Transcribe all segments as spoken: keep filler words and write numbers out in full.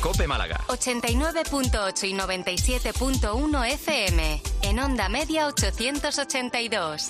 COPE Málaga. ochenta y nueve punto ocho y noventa y siete punto uno F M. En onda media ochocientos ochenta y dos.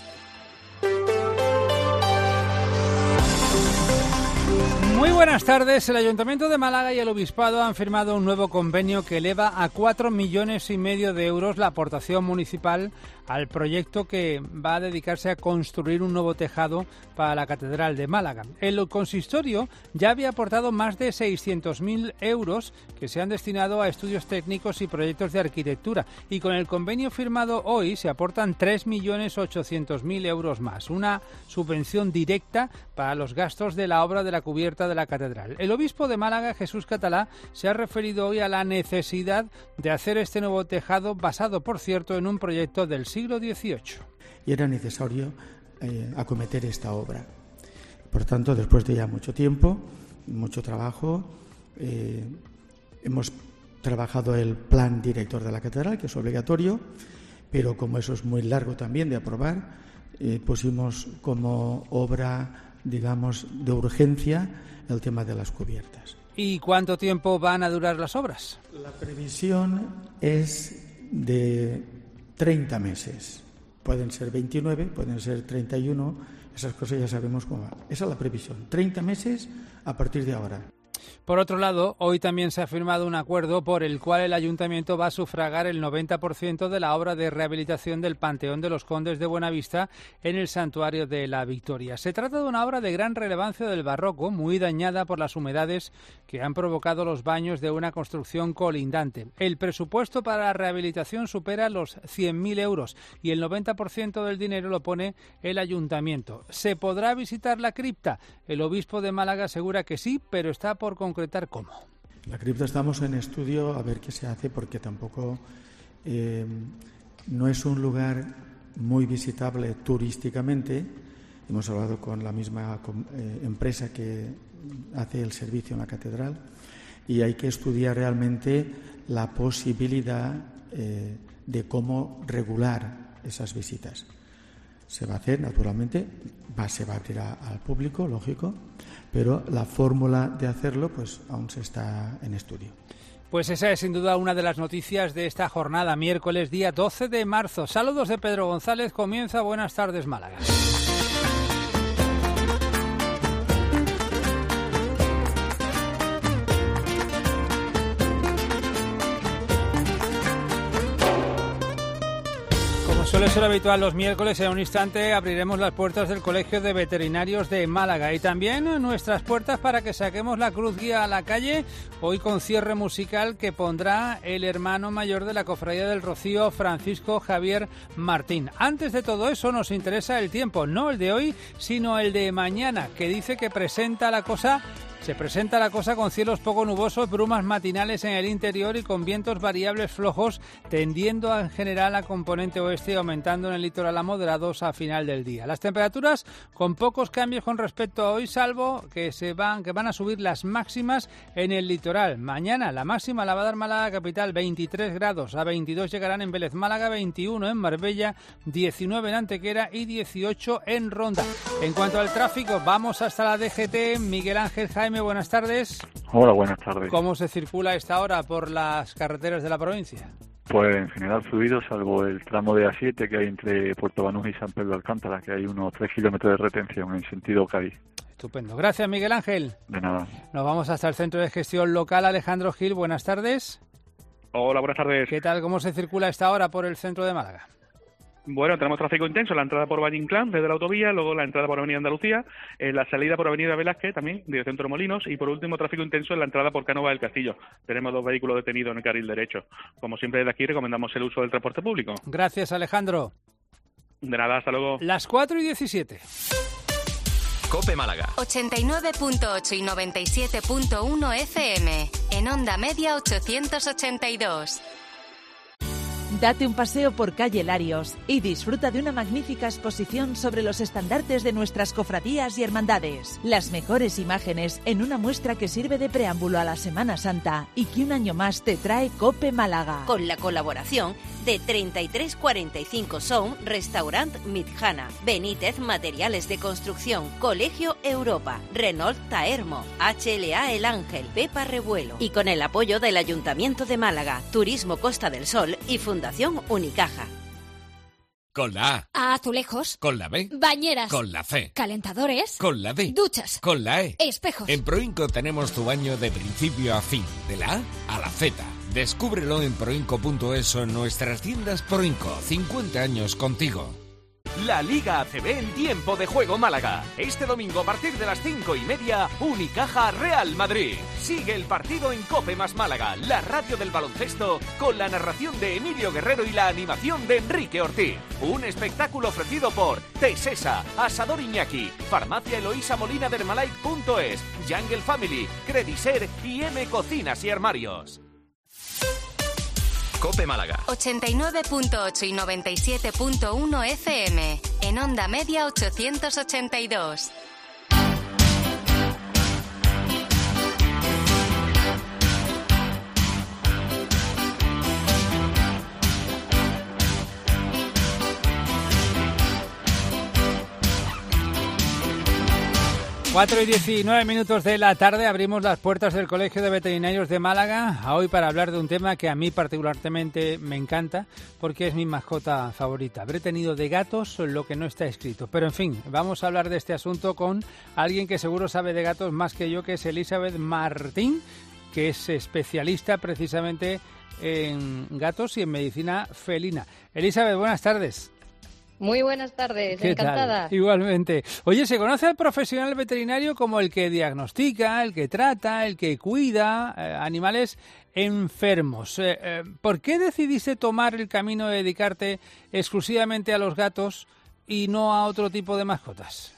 Muy buenas tardes. El Ayuntamiento de Málaga y el Obispado han firmado un nuevo convenio que eleva a cuatro millones y medio de euros la aportación municipal al proyecto que va a dedicarse a construir un nuevo tejado para la Catedral de Málaga. El consistorio ya había aportado más de seiscientos mil euros que se han destinado a estudios técnicos y proyectos de arquitectura, y con el convenio firmado hoy se aportan tres millones ochocientos mil euros más, una subvención directa para los gastos de la obra de la cubierta de la Catedral. El obispo de Málaga, Jesús Catalá, se ha referido hoy a la necesidad de hacer este nuevo tejado, basado, por cierto, en un proyecto del siglo dieciocho. Y era necesario eh, acometer esta obra. Por tanto, después de ya mucho tiempo, mucho trabajo, eh, hemos trabajado el plan director de la Catedral, que es obligatorio, pero como eso es muy largo también de aprobar, eh, pusimos como obra, digamos, de urgencia el tema de las cubiertas. ¿Y cuánto tiempo van a durar las obras? La previsión es de treinta meses. Pueden ser veintinueve, pueden ser treinta y uno, esas cosas ya sabemos cómo van. Esa es la previsión, treinta meses a partir de ahora. Por otro lado, hoy también se ha firmado un acuerdo por el cual el Ayuntamiento va a sufragar el noventa por ciento de la obra de rehabilitación del Panteón de los Condes de Buenavista en el Santuario de la Victoria. Se trata de una obra de gran relevancia del barroco, muy dañada por las humedades que han provocado los baños de una construcción colindante. El presupuesto para la rehabilitación supera los cien mil euros y el noventa por ciento del dinero lo pone el Ayuntamiento. ¿Se podrá visitar la cripta? El obispo de Málaga asegura que sí, pero está por concretar cómo. La cripta estamos en estudio a ver qué se hace, porque tampoco eh, no es un lugar muy visitable turísticamente. Hemos hablado con la misma eh, empresa que hace el servicio en la catedral y hay que estudiar realmente la posibilidad eh, de cómo regular esas visitas. Se va a hacer, naturalmente, va, se va a abrir al público, lógico, pero la fórmula de hacerlo pues aún se está en estudio. Pues esa es sin duda una de las noticias de esta jornada, miércoles día doce de marzo. Saludos de Pedro González, comienza Buenas Tardes Málaga. Suele ser habitual los miércoles, en un instante abriremos las puertas del Colegio de Veterinarios de Málaga y también nuestras puertas para que saquemos la cruz guía a la calle, hoy con cierre musical que pondrá el hermano mayor de la Cofradía del Rocío, Francisco Javier Martín. Antes de todo eso nos interesa el tiempo, no el de hoy, sino el de mañana, que dice que presenta la cosa... Se presenta la cosa con cielos poco nubosos, brumas matinales en el interior y con vientos variables flojos, tendiendo en general a componente oeste y aumentando en el litoral a moderados a final del día. Las temperaturas con pocos cambios con respecto a hoy, salvo que se van que van a subir las máximas en el litoral. Mañana la máxima la va a dar Málaga capital, veintitrés grados, a veintidós llegarán en Vélez Málaga, veintiuno en Marbella, diecinueve en Antequera y dieciocho en Ronda. En cuanto al tráfico, vamos hasta la D G T. Miguel Ángel Jaime, buenas tardes. Hola, buenas tardes. ¿Cómo se circula a esta hora por las carreteras de la provincia? Pues en general fluido, salvo el tramo de A siete que hay entre Puerto Banús y San Pedro de Alcántara, que hay unos tres kilómetros de retención en sentido Cádiz. Estupendo. Gracias, Miguel Ángel. De nada. Nos vamos hasta el Centro de Gestión Local. Alejandro Gil, buenas tardes. Hola, buenas tardes. ¿Qué tal? ¿Cómo se circula a esta hora por el centro de Málaga? Bueno, tenemos tráfico intenso, la entrada por Valle Inclán, desde la autovía, luego la entrada por Avenida Andalucía, eh, la salida por Avenida Velázquez, también, dirección Torremolinos, y por último tráfico intenso en la entrada por Cánovas del Castillo. Tenemos dos vehículos detenidos en el carril derecho. Como siempre desde aquí recomendamos el uso del transporte público. Gracias, Alejandro. De nada, hasta luego. Las cuatro y diecisiete. COPE Málaga. ochenta y nueve punto ocho y noventa y siete punto uno F M. En onda media ochocientos ochenta y dos. Date un paseo por calle Larios y disfruta de una magnífica exposición sobre los estandartes de nuestras cofradías y hermandades. Las mejores imágenes en una muestra que sirve de preámbulo a la Semana Santa y que un año más te trae COPE Málaga. Con la colaboración de treinta y tres cuarenta y cinco Sound, Restaurant Midjana, Benítez Materiales de Construcción, Colegio Europa, Renault Taermo, H L A El Ángel, Pepa Revuelo y con el apoyo del Ayuntamiento de Málaga, Turismo Costa del Sol y Fundación Unicaja. Con la A. Azulejos. Con la B. Bañeras. Con la C. Calentadores. Con la D. Duchas. Con la E. Espejos. En Proinco tenemos tu baño de principio a fin, de la A a la Z. Descúbrelo en proinco punto es o en nuestras tiendas Proinco. cincuenta años contigo. La Liga A C B en tiempo de juego Málaga. Este domingo a partir de las cinco y media, Unicaja Real Madrid. Sigue el partido en COPE más Málaga, la radio del baloncesto, con la narración de Emilio Guerrero y la animación de Enrique Ortiz. Un espectáculo ofrecido por Tesesa, Asador Iñaki, Farmacia Eloísa Molina de Hermalike punto es, Jungle Family, Crediser y M Cocinas y Armarios. COPE Málaga. ochenta y nueve punto ocho y noventa y siete punto uno F M. En onda media ochocientos ochenta y dos. cuatro y diecinueve minutos de la tarde abrimos las puertas del Colegio de Veterinarios de Málaga a hoy para hablar de un tema que a mí particularmente me encanta porque es mi mascota favorita. Habré tenido de gatos lo que no está escrito. Pero en fin, vamos a hablar de este asunto con alguien que seguro sabe de gatos más que yo, que es Elizabeth Martín, que es especialista precisamente en gatos y en medicina felina. Elizabeth, buenas tardes. Muy buenas tardes, ¿Qué encantada. tal? Igualmente. Oye, se conoce al profesional veterinario como el que diagnostica, el que trata, el que cuida eh, animales enfermos. Eh, eh, ¿Por qué decidiste tomar el camino de dedicarte exclusivamente a los gatos y no a otro tipo de mascotas?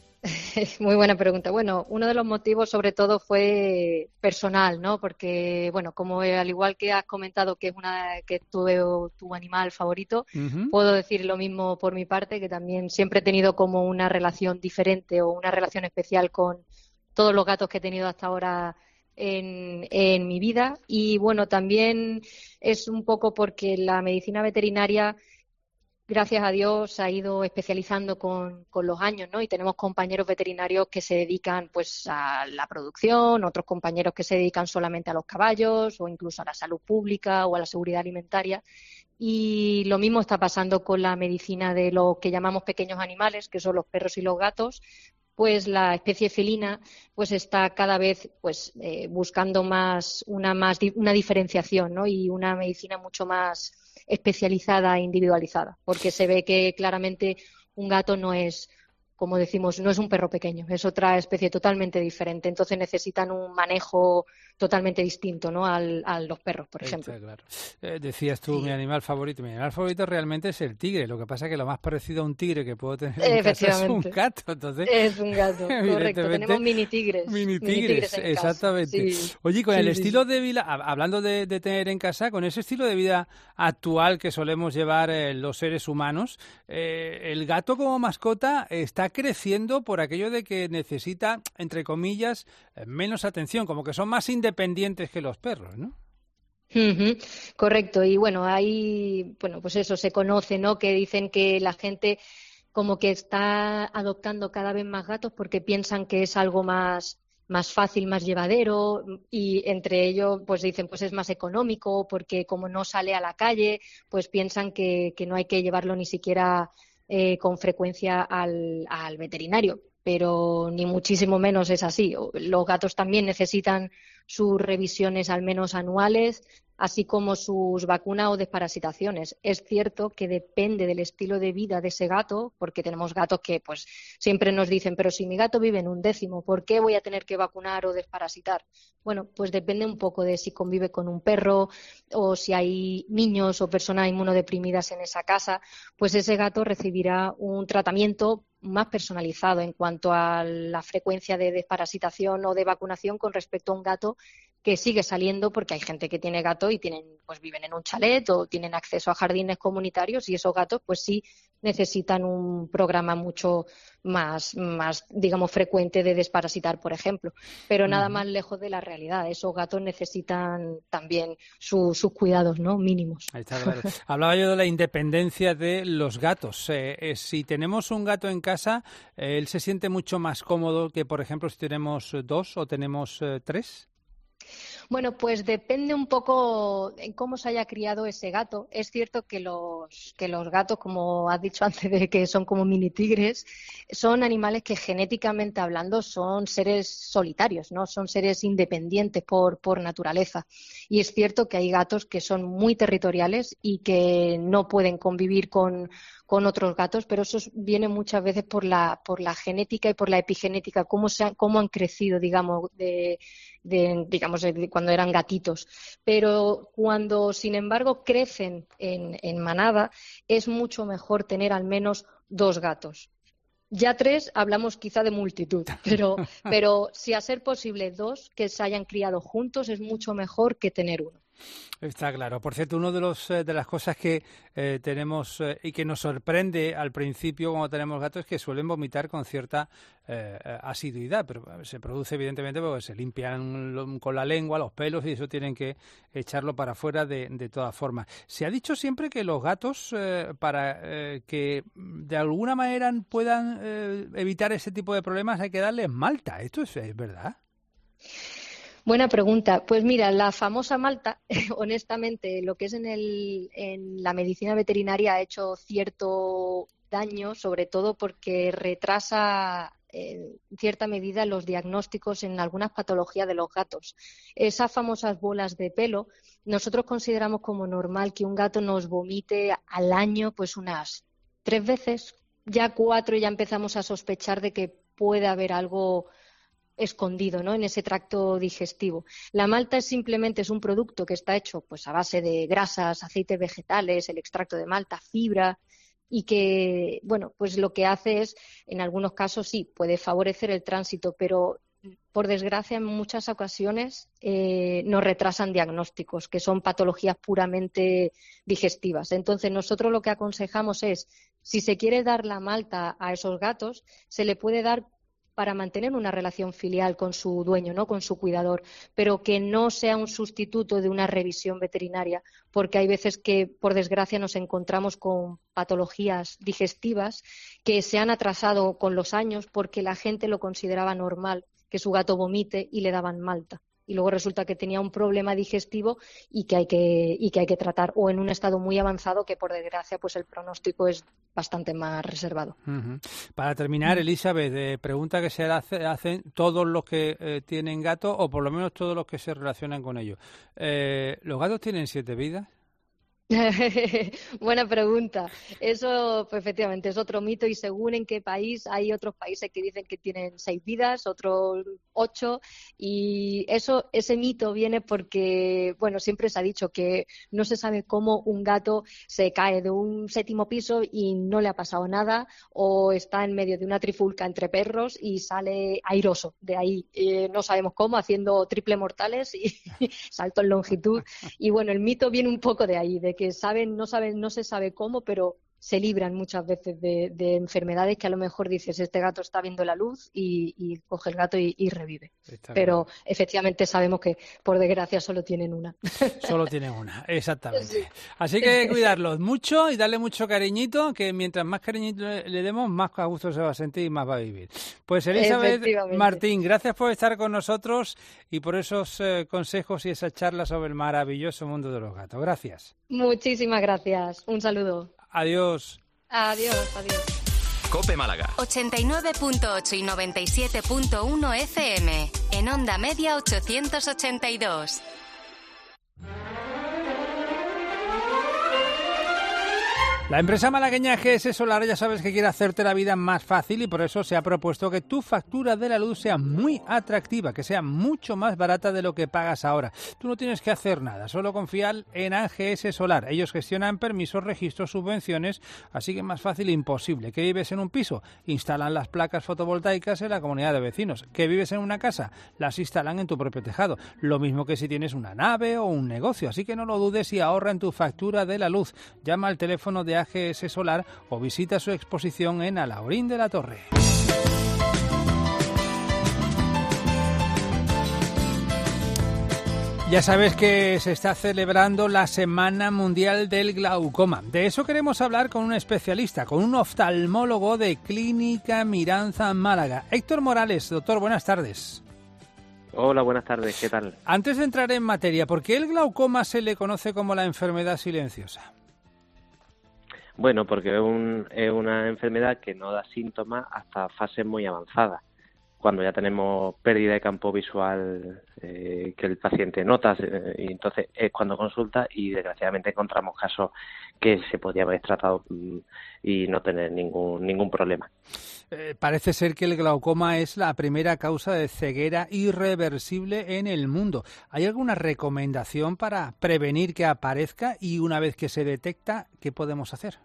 Muy buena pregunta. Bueno, uno de los motivos sobre todo fue personal, ¿no? Porque, bueno, como eh, al igual que has comentado que es una que tuve tu animal favorito, uh-huh. puedo decir lo mismo por mi parte, que también siempre he tenido como una relación diferente o una relación especial con todos los gatos que he tenido hasta ahora en, en mi vida. Y bueno, también es un poco porque la medicina veterinaria, gracias a Dios, se ha ido especializando con, con los años, ¿no? Y tenemos compañeros veterinarios que se dedican pues a la producción, otros compañeros que se dedican solamente a los caballos o incluso a la salud pública o a la seguridad alimentaria. Y lo mismo está pasando con la medicina de lo que llamamos pequeños animales, que son los perros y los gatos. Pues la especie felina pues está cada vez pues eh, buscando más una más una diferenciación, ¿no? Y una medicina mucho más especializada e individualizada, porque se ve que claramente un gato no es, como decimos, no es un perro pequeño, es otra especie totalmente diferente, entonces necesitan un manejo totalmente distinto, ¿no? Al, a los perros, por ejemplo. Está claro. Eh, decías tú, sí. mi animal favorito. Mi animal favorito realmente es el tigre. Lo que pasa es que lo más parecido a un tigre que puedo tener en casa es un gato. Entonces, es un gato, correcto. Tenemos mini tigres. Mini tigres, mini exactamente. Sí. Oye, con sí, el sí, estilo sí. de vida, hablando de, de tener en casa, con ese estilo de vida actual que solemos llevar eh, los seres humanos, eh, el gato como mascota está creciendo por aquello de que necesita, entre comillas, eh, menos atención, como que son más independientes que los perros, ¿no? Uh-huh. Correcto, y bueno, ahí, bueno, pues eso se conoce, ¿no? Que dicen que la gente como que está adoptando cada vez más gatos porque piensan que es algo más más fácil, más llevadero, y entre ellos pues dicen pues es más económico porque como no sale a la calle, pues piensan que, que no hay que llevarlo ni siquiera eh, con frecuencia al, al veterinario. Pero ni muchísimo menos es así. Los gatos también necesitan sus revisiones al menos anuales, así como sus vacunas o desparasitaciones. Es cierto que depende del estilo de vida de ese gato, porque tenemos gatos que pues siempre nos dicen, pero si mi gato vive en un décimo, ¿por qué voy a tener que vacunar o desparasitar? Bueno, pues depende un poco de si convive con un perro o si hay niños o personas inmunodeprimidas en esa casa, pues ese gato recibirá un tratamiento más personalizado en cuanto a la frecuencia de desparasitación o de vacunación con respecto a un gato que sigue saliendo, porque hay gente que tiene gato y tienen, pues viven en un chalet o tienen acceso a jardines comunitarios y esos gatos pues sí necesitan un programa mucho más, más digamos, frecuente de desparasitar, por ejemplo. Pero nada más lejos de la realidad. Esos gatos necesitan también su, sus cuidados, ¿no? Mínimos. Ahí está, claro. Hablaba yo de la independencia de los gatos. Eh, eh, si tenemos un gato en casa, eh, ¿él se siente mucho más cómodo que, por ejemplo, si tenemos dos o tenemos eh, tres? Bueno, pues depende un poco en cómo se haya criado ese gato. Es cierto que los, que los gatos, como has dicho antes, de que son como mini tigres, son animales que genéticamente hablando son seres solitarios, ¿no? Son seres independientes por, por naturaleza. Y es cierto que hay gatos que son muy territoriales y que no pueden convivir con, con otros gatos, pero eso viene muchas veces por la, por la genética y por la epigenética, cómo, se han, cómo han crecido, digamos, de, de, digamos, de cuando eran gatitos. Pero cuando, sin embargo, crecen en, en manada, es mucho mejor tener al menos dos gatos. Ya tres, hablamos quizá de multitud, pero, pero si a ser posible dos que se hayan criado juntos es mucho mejor que tener uno. Está claro. Por cierto, una de, los, de las cosas que eh, tenemos eh, y que nos sorprende al principio cuando tenemos gatos es que suelen vomitar con cierta eh, asiduidad, pero se produce evidentemente porque se limpian con la lengua los pelos y eso tienen que echarlo para afuera de, de todas formas. Se ha dicho siempre que los gatos, eh, para eh, que de alguna manera puedan eh, evitar ese tipo de problemas, hay que darles malta. ¿Esto es, es verdad? Buena pregunta. Pues mira, la famosa malta, honestamente, lo que es en, el, en la medicina veterinaria ha hecho cierto daño, sobre todo porque retrasa en cierta medida los diagnósticos en algunas patologías de los gatos. Esas famosas bolas de pelo, nosotros consideramos como normal que un gato nos vomite al año pues unas tres veces, ya cuatro ya empezamos a sospechar de que puede haber algo escondido, ¿no?, en ese tracto digestivo. La malta es simplemente es un producto que está hecho pues a base de grasas, aceites vegetales, el extracto de malta, fibra, y que, bueno, pues lo que hace es, en algunos casos sí, puede favorecer el tránsito, pero por desgracia en muchas ocasiones eh, nos retrasan diagnósticos, que son patologías puramente digestivas. Entonces nosotros lo que aconsejamos es, si se quiere dar la malta a esos gatos, se le puede dar para mantener una relación filial con su dueño, ¿no?, con su cuidador, pero que no sea un sustituto de una revisión veterinaria, porque hay veces que, por desgracia, nos encontramos con patologías digestivas que se han atrasado con los años porque la gente lo consideraba normal, que su gato vomite y le daban malta. Y luego resulta que tenía un problema digestivo y que hay que y que hay que tratar, o en un estado muy avanzado que por desgracia pues el pronóstico es bastante más reservado. Uh-huh. Para terminar, Elizabeth, eh, pregunta que se hace, hacen todos los que eh, tienen gatos, o por lo menos todos los que se relacionan con ellos. Eh, ¿Los gatos tienen siete vidas? Buena pregunta. Eso, pues, efectivamente, es otro mito, y según en qué país, hay otros países que dicen que tienen seis vidas, otros ocho, y eso, ese mito viene porque, bueno, siempre se ha dicho que no se sabe cómo un gato se cae de un séptimo piso y no le ha pasado nada, o está en medio de una trifulca entre perros y sale airoso de ahí. Eh, no sabemos cómo, haciendo triple mortales y salto en longitud. Y bueno, el mito viene un poco de ahí, de que saben, no saben, no se sabe cómo, pero se libran muchas veces de, de enfermedades que a lo mejor dices, este gato está viendo la luz y, y coge el gato y, y revive. Está pero bien. Efectivamente sabemos que por desgracia solo tienen una. Solo tienen una, exactamente. Sí. Así que cuidarlos mucho y darle mucho cariñito, que mientras más cariñito le demos, más a gusto se va a sentir y más va a vivir. Pues Elizabeth Martín, gracias por estar con nosotros y por esos eh, consejos y esa charla sobre el maravilloso mundo de los gatos. Gracias. Muchísimas gracias. Un saludo. Adiós. Adiós, adiós. COPE Málaga. ochenta y nueve punto ocho y noventa y siete punto uno F M. En onda media ochocientos ochenta y dos. La empresa malagueña G S Solar ya sabes que quiere hacerte la vida más fácil y por eso se ha propuesto que tu factura de la luz sea muy atractiva, que sea mucho más barata de lo que pagas ahora. Tú no tienes que hacer nada, solo confiar en A G S Solar. Ellos gestionan permisos, registros, subvenciones, así que más fácil imposible. ¿Que vives en un piso? Instalan las placas fotovoltaicas en la comunidad de vecinos. ¿Que vives en una casa? Las instalan en tu propio tejado. Lo mismo que si tienes una nave o un negocio, así que no lo dudes y ahorra en tu factura de la luz. Llama al teléfono de de A G S Solar o visita su exposición en Alhaurín de la Torre. Ya sabes que se está celebrando la Semana Mundial del Glaucoma. De eso queremos hablar con un especialista, con un oftalmólogo de Clínica Miranza Málaga. Héctor Morales, doctor, buenas tardes. Hola, buenas tardes, ¿qué tal? Antes de entrar en materia, ¿por qué el glaucoma se le conoce como la enfermedad silenciosa? Bueno, porque es, un, es una enfermedad que no da síntomas hasta fases muy avanzadas. Cuando ya tenemos pérdida de campo visual eh, que el paciente nota, eh, y entonces es cuando consulta y desgraciadamente encontramos casos que se podía haber tratado mm, y no tener ningún ningún problema. Eh, parece ser que el glaucoma es la primera causa de ceguera irreversible en el mundo. ¿Hay alguna recomendación para prevenir que aparezca y una vez que se detecta, qué podemos hacer?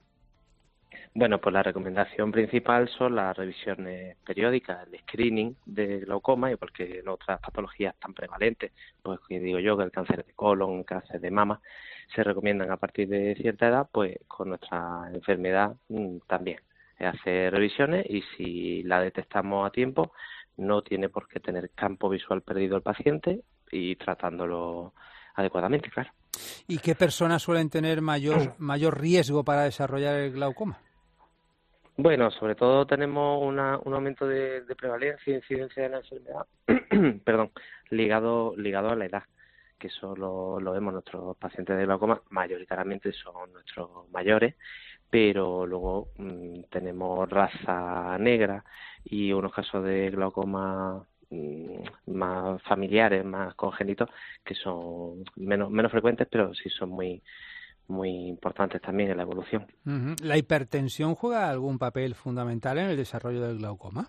Bueno, pues la recomendación principal son las revisiones periódicas, el screening de glaucoma, y porque en otras patologías tan prevalentes, pues que digo yo que el cáncer de colon, el cáncer de mama, se recomiendan a partir de cierta edad, pues con nuestra enfermedad mmm, también. Hacer revisiones y si la detectamos a tiempo, no tiene por qué tener campo visual perdido el paciente y tratándolo adecuadamente, claro. ¿Y qué personas suelen tener mayor, mayor riesgo para desarrollar el glaucoma? Bueno, sobre todo tenemos una, un aumento de, de prevalencia e incidencia de la enfermedad, perdón, ligado ligado a la edad, que eso lo, lo vemos nuestros pacientes de glaucoma, mayoritariamente son nuestros mayores, pero luego mmm, tenemos raza negra y unos casos de glaucoma mmm, más familiares, más congénitos, que son menos menos frecuentes, pero sí son muy muy importantes también en la evolución. Uh-huh. ¿La hipertensión juega algún papel fundamental en el desarrollo del glaucoma?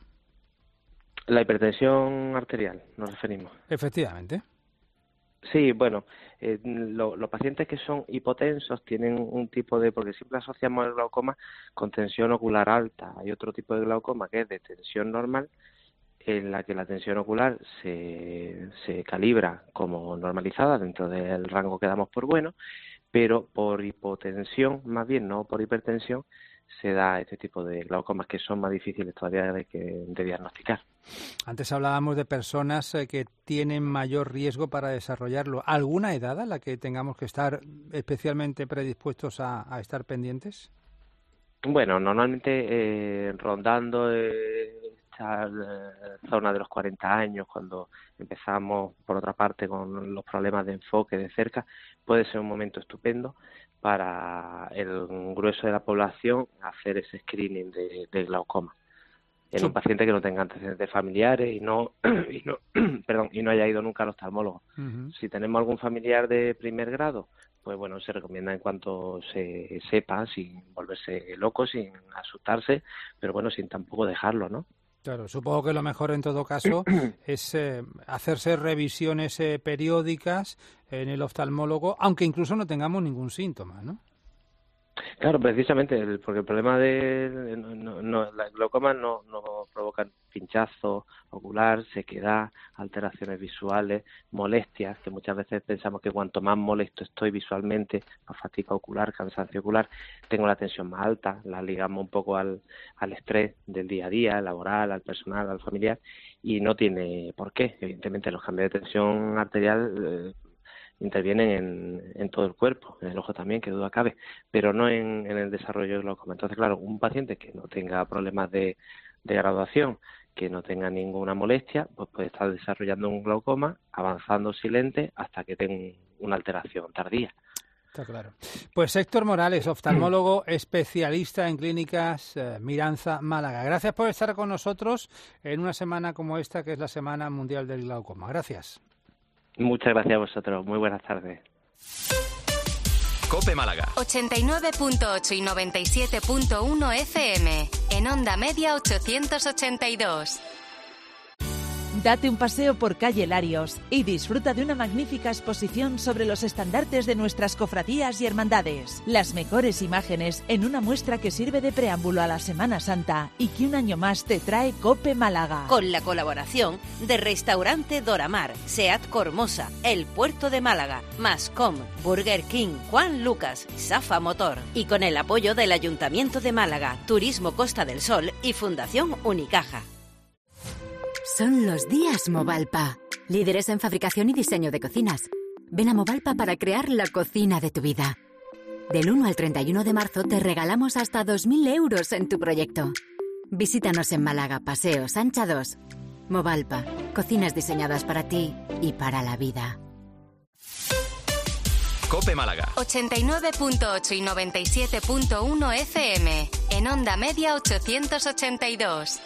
La hipertensión arterial, nos referimos. Efectivamente. Sí, bueno, eh, lo, los pacientes que son hipotensos tienen un tipo de, porque siempre asociamos el glaucoma con tensión ocular alta. Hay otro tipo de glaucoma que es de tensión normal, en la que la tensión ocular se, se calibra como normalizada dentro del rango que damos por bueno, pero por hipotensión, más bien no por hipertensión, se da este tipo de glaucomas que son más difíciles todavía de, que, de diagnosticar. Antes hablábamos de personas que tienen mayor riesgo para desarrollarlo. ¿Alguna edad a la que tengamos que estar especialmente predispuestos a, a estar pendientes? Bueno, normalmente eh, rondando eh, esta eh, zona de los cuarenta años, cuando empezamos, por otra parte, con los problemas de enfoque de cerca, puede ser un momento estupendo para el grueso de la población hacer ese screening de, de glaucoma en sí. Un paciente que no tenga antecedentes familiares y no y no perdón y no haya ido nunca al oftalmólogo. Uh-huh. Si tenemos algún familiar de primer grado, pues bueno, se recomienda en cuanto se sepa, sin volverse loco, sin asustarse, pero bueno, sin tampoco dejarlo, ¿no? Claro, supongo que lo mejor en todo caso es eh, hacerse revisiones eh, periódicas en el oftalmólogo, aunque incluso no tengamos ningún síntoma, ¿no? Claro, precisamente, el, porque el problema de no, no, la glaucoma no, no provoca pinchazo ocular, sequedad, alteraciones visuales, molestias, que muchas veces pensamos que cuanto más molesto estoy visualmente, más fatiga ocular, cansancio ocular, tengo la tensión más alta, la ligamos un poco al, al estrés del día a día, laboral, al personal, al familiar, y no tiene por qué. Evidentemente los cambios de tensión arterial eh, intervienen en, en todo el cuerpo, en el ojo también, que duda cabe, pero no en, en el desarrollo del glaucoma. Entonces, claro, un paciente que no tenga problemas de, de graduación, que no tenga ninguna molestia, pues puede estar desarrollando un glaucoma, avanzando silente hasta que tenga una alteración tardía. Está claro. Pues Héctor Morales, oftalmólogo especialista en clínicas eh, Miranza Málaga. Gracias por estar con nosotros en una semana como esta, que es la Semana Mundial del Glaucoma. Gracias. Muchas gracias a vosotros. Muy buenas tardes. COPE Málaga. ochenta y nueve punto ocho y noventa y siete punto uno F M. En onda media ochocientos ochenta y dos. Date un paseo por calle Larios y disfruta de una magnífica exposición sobre los estandartes de nuestras cofradías y hermandades. Las mejores imágenes en una muestra que sirve de preámbulo a la Semana Santa y que un año más te trae Cope Málaga. Con la colaboración de Restaurante Doramar, Seat Cormosa, El Puerto de Málaga, Mascom, Burger King, Juan Lucas, Safa Motor. Y con el apoyo del Ayuntamiento de Málaga, Turismo Costa del Sol y Fundación Unicaja. Son los días Movalpa, líderes en fabricación y diseño de cocinas. Ven a Movalpa para crear la cocina de tu vida. Del uno al treinta y uno de marzo te regalamos hasta dos mil euros en tu proyecto. Visítanos en Málaga, Paseo Sancha dos. Movalpa, cocinas diseñadas para ti y para la vida. Cope Málaga. ochenta y nueve punto ocho y noventa y siete punto uno F M. En onda media ochocientos ochenta y dos.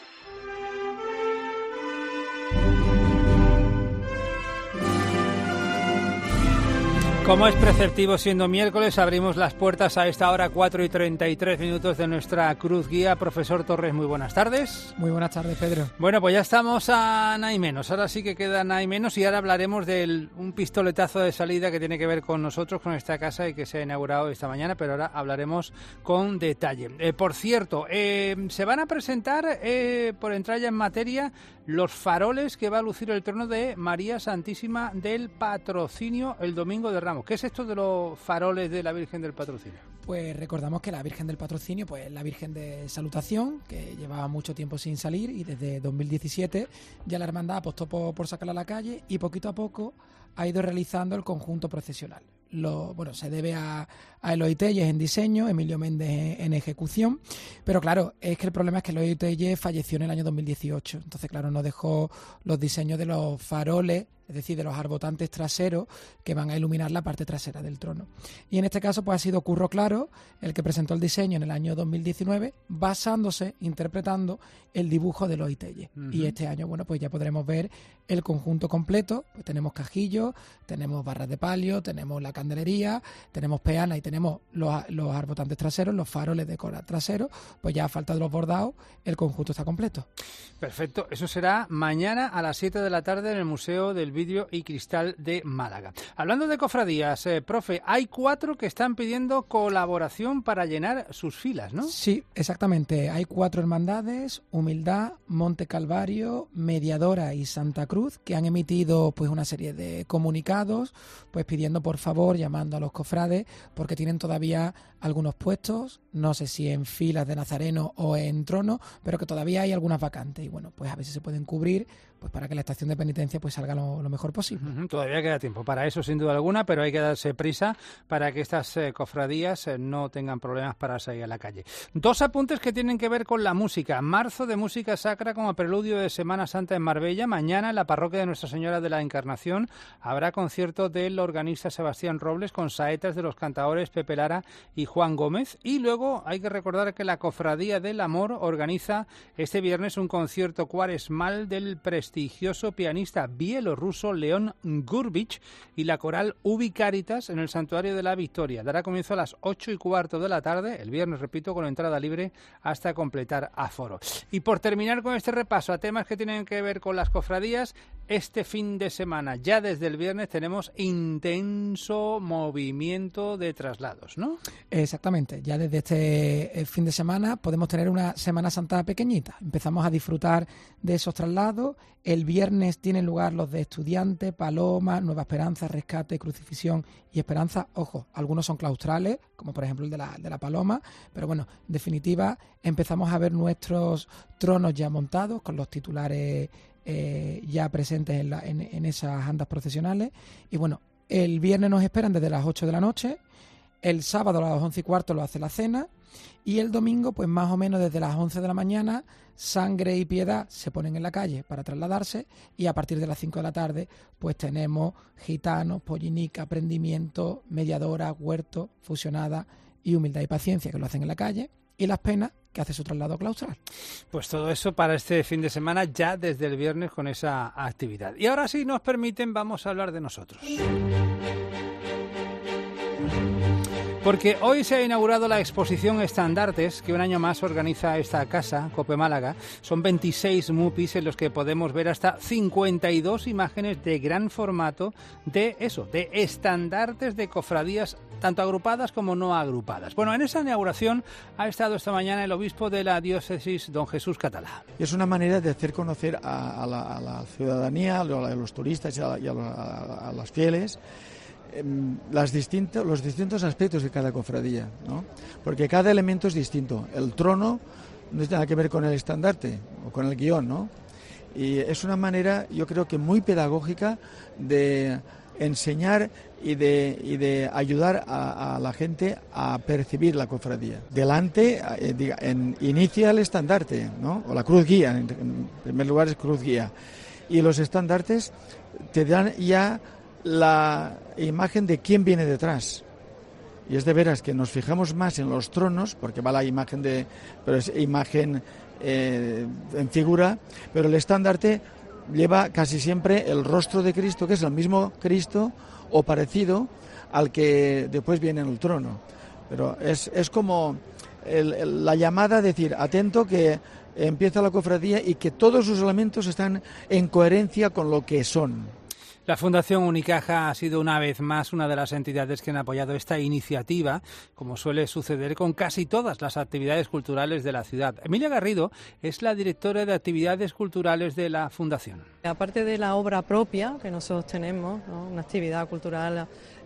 Como es preceptivo siendo miércoles, abrimos las puertas a esta hora, cuatro y treinta y tres minutos de nuestra Cruz Guía. Profesor Torres, muy buenas tardes. Muy buenas tardes, Pedro. Bueno, pues ya estamos a nada y menos. Ahora sí que queda nada y menos y ahora hablaremos de un pistoletazo de salida que tiene que ver con nosotros, con esta casa y que se ha inaugurado esta mañana, pero ahora hablaremos con detalle. Eh, por cierto, eh, se van a presentar, eh, por entrar ya en materia, los faroles que va a lucir el trono de María Santísima del Patrocinio el domingo de Ramos. ¿Qué es esto de los faroles de la Virgen del Patrocinio? Pues recordamos que la Virgen del Patrocinio, pues es la Virgen de Salutación, que llevaba mucho tiempo sin salir y desde dos mil diecisiete ya la hermandad apostó por, por sacarla a la calle y poquito a poco ha ido realizando el conjunto procesional. Lo, bueno, se debe a, a Eloy Telles en diseño, Emilio Méndez en, en ejecución, pero claro, es que el problema es que Eloy Telles falleció en el año dos mil dieciocho, entonces claro, nos dejó los diseños de los faroles, es decir, de los arbotantes traseros que van a iluminar la parte trasera del trono. Y en este caso pues ha sido Curro Claro el que presentó el diseño en el año dos mil diecinueve, basándose, interpretando el dibujo de Eloy Telles. Uh-huh. Y este año, bueno, pues ya podremos ver el conjunto completo, pues tenemos cajillos, tenemos barras de palio, tenemos la candelería, tenemos peana y tenemos los, los arbotantes traseros, los faroles de cola traseros, pues ya a falta de los bordados, el conjunto está completo. Perfecto, eso será mañana a las siete de la tarde en el Museo del Vidrio y Cristal de Málaga. Hablando de cofradías, eh, profe, hay cuatro que están pidiendo colaboración para llenar sus filas, ¿no? Sí, exactamente. Hay cuatro hermandades, Humildad, Monte Calvario, Mediadora y Santa Cruz, que han emitido pues una serie de comunicados, pues pidiendo por favor, llamando a los cofrades, porque tienen todavía algunos puestos, no sé si en filas de Nazareno o en trono, pero que todavía hay algunas vacantes y bueno, pues a ver si se pueden cubrir, pues para que la estación de penitencia pues salga lo, lo mejor posible. Uh-huh. Todavía queda tiempo para eso, sin duda alguna, pero hay que darse prisa para que estas eh, cofradías eh, no tengan problemas para salir a la calle. Dos apuntes que tienen que ver con la música. Marzo de música sacra como preludio de Semana Santa en Marbella. Mañana en la parroquia de Nuestra Señora de la Encarnación habrá concierto del organista Sebastián Robles con saetas de los cantaores Pepe Lara y Juan Gómez. Y luego hay que recordar que la Cofradía del Amor organiza este viernes un concierto cuaresmal del prestigioso pianista bielorruso León Gurbich y la coral Ubi Caritas en el Santuario de la Victoria. Dará comienzo a las ocho y cuarto de la tarde, el viernes, repito, con entrada libre hasta completar aforo. Y por terminar con este repaso a temas que tienen que ver con las cofradías, este fin de semana, ya desde el viernes, tenemos intenso movimiento de traslados, ¿no? Exactamente, ya desde este fin de semana podemos tener una Semana Santa pequeñita. Empezamos a disfrutar de esos traslados. El viernes tienen lugar los de Estudiantes, Paloma, Nueva Esperanza, Rescate, Crucifixión y Esperanza. Ojo, algunos son claustrales, como por ejemplo el de la, de la Paloma, pero bueno, en definitiva empezamos a ver nuestros tronos ya montados con los titulares eh, ya presentes en, la, en, en esas andas procesionales. Y bueno, el viernes nos esperan desde las ocho de la noche, el sábado a las once y cuarto lo hace la cena y el domingo pues más o menos desde las once de la mañana Sangre y Piedad se ponen en la calle para trasladarse y a partir de las cinco de la tarde pues tenemos Gitanos, Pollinica, Prendimiento, Mediadora, Huerto, Fusionada y Humildad y Paciencia que lo hacen en la calle y Las Penas que hace su traslado claustral. Pues todo eso para este fin de semana ya desde el viernes con esa actividad. Y ahora sí nos permiten vamos a hablar de nosotros. Porque hoy se ha inaugurado la exposición Estandartes, que un año más organiza esta casa, Cope Málaga. Son veintiséis mupis en los que podemos ver hasta cincuenta y dos imágenes de gran formato de eso, de estandartes de cofradías, tanto agrupadas como no agrupadas. Bueno, en esa inauguración ha estado esta mañana el obispo de la diócesis, don Jesús Catalá. Es una manera de hacer conocer a, a, la, a la ciudadanía, a los turistas y a, y a, a, a las fieles, Las distintos, los distintos aspectos de cada cofradía, ¿no? Porque cada elemento es distinto. El trono no tiene nada que ver con el estandarte o con el guión, ¿no? Y es una manera, yo creo que muy pedagógica de enseñar y de, y de ayudar a, a la gente a percibir la cofradía. Delante eh, diga, en, inicia el estandarte, ¿no? O la cruz guía, en, en primer lugar es cruz guía. Y los estandartes te dan ya la imagen de quién viene detrás. Y es de veras que nos fijamos más en los tronos, porque va la imagen de, pero es imagen eh, en figura, pero el estandarte lleva casi siempre el rostro de Cristo, que es el mismo Cristo o parecido al que después viene en el trono. Pero es, es como el, el, la llamada a decir, atento que empieza la cofradía y que todos sus elementos están en coherencia con lo que son. La Fundación Unicaja ha sido una vez más una de las entidades que han apoyado esta iniciativa, como suele suceder con casi todas las actividades culturales de la ciudad. Emilia Garrido es la directora de actividades culturales de la Fundación. Aparte de la obra propia que nosotros tenemos, ¿no? Una actividad cultural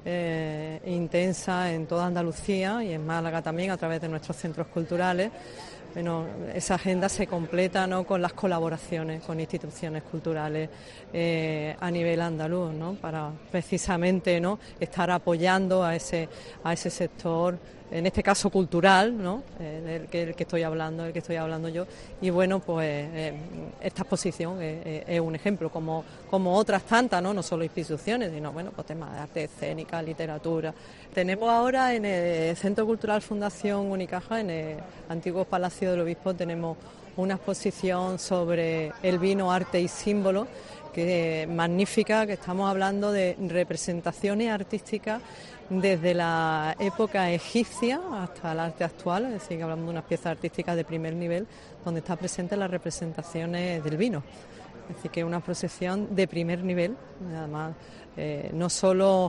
eh, intensa en toda Andalucía y en Málaga también a través de nuestros centros culturales. Bueno, esa agenda se completa, ¿no?, con las colaboraciones con instituciones culturales eh, a nivel andaluz, ¿no?, para precisamente, ¿no?, estar apoyando a ese a ese sector, en este caso cultural, ¿no?, eh, del que, el que estoy hablando, del que estoy hablando yo. Y bueno, pues eh, esta exposición es, es un ejemplo, como como otras tantas, ¿no?, no solo instituciones, sino bueno, pues temas de arte escénica, literatura. Tenemos ahora en el Centro Cultural Fundación Unicaja, en el antiguo Palacio del Obispo, tenemos una exposición sobre el vino, arte y símbolo, que es magnífica, que estamos hablando de representaciones artísticas desde la época egipcia hasta el arte actual, es decir, que hablamos de unas piezas artísticas de primer nivel donde está presente las representaciones del vino. Es decir, que es una procesión de primer nivel, además eh, no solo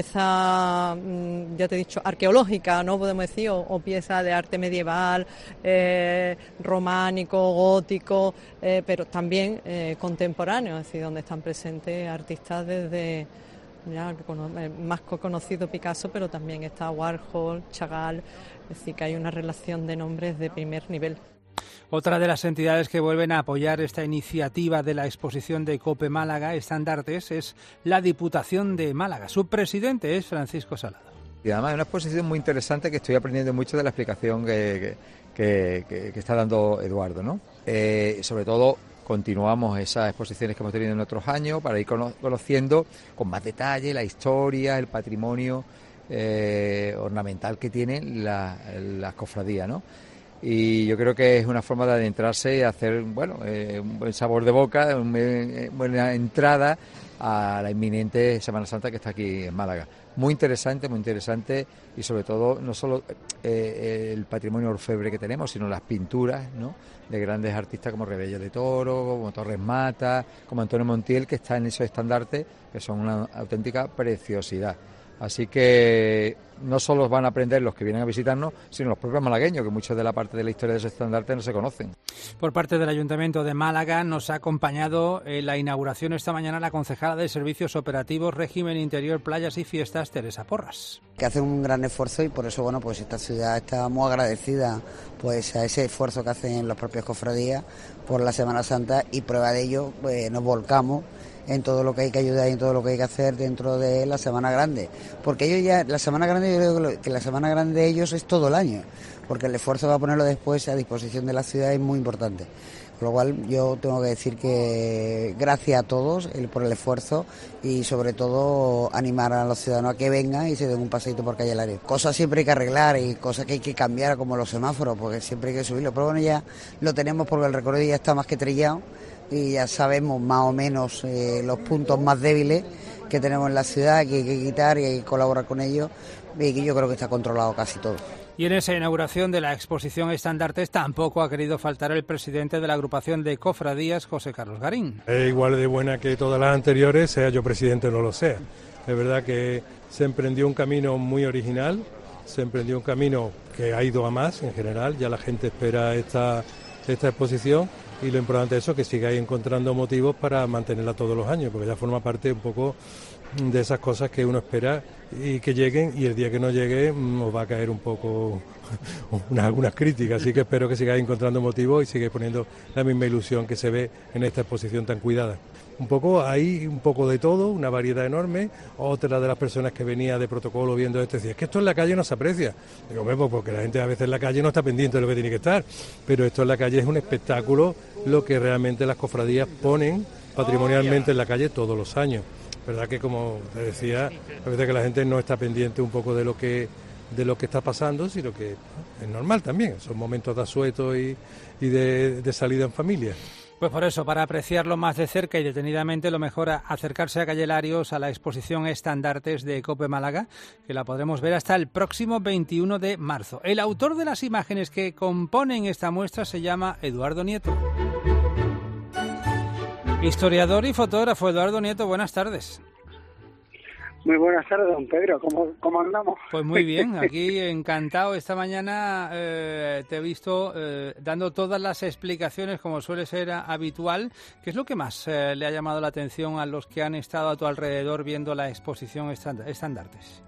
pieza, ya te he dicho, arqueológica, no podemos decir, o, o pieza de arte medieval, eh, románico, gótico, eh, pero también eh, contemporáneo, es decir, donde están presentes artistas desde ya más conocido Picasso, pero también está Warhol, Chagall, es decir, que hay una relación de nombres de primer nivel. Otra de las entidades que vuelven a apoyar esta iniciativa de la exposición de Cope Málaga, Estandartes, es la Diputación de Málaga. Su presidente es Francisco Salado. Y además es una exposición muy interesante que estoy aprendiendo mucho de la explicación que, que, que, que está dando Eduardo, ¿no? Eh, sobre todo continuamos esas exposiciones que hemos tenido en otros años para ir conociendo con más detalle la historia, el patrimonio eh, ornamental que tienen las la cofradías, ¿no? Y yo creo que es una forma de adentrarse y hacer, bueno, eh, un buen sabor de boca, una eh, buena entrada a la inminente Semana Santa que está aquí en Málaga. Muy interesante, muy interesante, y sobre todo no solo eh, el patrimonio orfebre que tenemos, sino las pinturas, ¿no?, de grandes artistas como Rebello de Toro, como Torres Mata, como Antonio Montiel, que están en esos estandartes, que son una auténtica preciosidad. Así que no solo van a aprender los que vienen a visitarnos, sino los propios malagueños, que muchos de la parte de la historia de esos estandartes no se conocen. Por parte del Ayuntamiento de Málaga nos ha acompañado en la inauguración esta mañana la concejala de Servicios Operativos, Régimen Interior, Playas y Fiestas, Teresa Porras. Que hacen un gran esfuerzo y por eso, bueno, pues esta ciudad está muy agradecida pues a ese esfuerzo que hacen las propias cofradías por la Semana Santa, y prueba de ello, pues nos volcamos en todo lo que hay que ayudar y en todo lo que hay que hacer dentro de la Semana Grande, porque ellos ya, la Semana Grande, yo creo que la Semana Grande de ellos es todo el año, porque el esfuerzo para ponerlo después a disposición de la ciudad es muy importante. Con lo cual yo tengo que decir que gracias a todos el, por el esfuerzo, y sobre todo animar a los ciudadanos a que vengan y se den un paseíto por Calle Lario. Cosas siempre hay que arreglar y cosas que hay que cambiar, como los semáforos, porque siempre hay que subirlo, pero bueno, ya lo tenemos porque el recorrido ya está más que trillado y ya sabemos más o menos eh, los puntos más débiles, que tenemos en la ciudad, que hay que quitar y hay que colaborar con ellos, y que yo creo que está controlado casi todo. Y en esa inauguración de la exposición Estandartes tampoco ha querido faltar el presidente de la agrupación de cofradías, José Carlos Garín. Es igual de buena que todas las anteriores, sea yo presidente o no lo sea. Es verdad que se emprendió un camino muy original, se emprendió un camino que ha ido a más en general, ya la gente espera esta, esta exposición y lo importante es eso, que sigáis encontrando motivos para mantenerla todos los años, porque ya forma parte un poco de esas cosas que uno espera y que lleguen, y el día que no llegue nos va a caer un poco unas, algunas críticas, así que espero que sigáis encontrando motivos y sigáis poniendo la misma ilusión que se ve en esta exposición tan cuidada. Un poco hay un poco de todo, una variedad enorme. Otra de las personas que venía de protocolo viendo esto decía, es que esto en la calle no se aprecia. Digo, pues porque la gente a veces en la calle no está pendiente de lo que tiene que estar, pero esto en la calle es un espectáculo, lo que realmente las cofradías ponen patrimonialmente en la calle todos los años. Verdad que, como te decía, a veces que la gente no está pendiente un poco de lo que de lo que está pasando, sino que es normal también, son momentos de asueto y, y de, de salida en familia. Pues por eso, para apreciarlo más de cerca y detenidamente, lo mejor a acercarse a Calle Larios a la exposición Estandartes de COPE Málaga, que la podremos ver hasta el próximo veintiuno de marzo. El autor de las imágenes que componen esta muestra se llama Eduardo Nieto. Historiador y fotógrafo. Eduardo Nieto, buenas tardes. Muy buenas tardes, don Pedro. ¿Cómo, cómo andamos? Pues muy bien, aquí encantado. Esta mañana eh, te he visto eh, dando todas las explicaciones, como suele ser habitual. ¿Qué es lo que más eh, le ha llamado la atención a los que han estado a tu alrededor viendo la exposición Estandartes?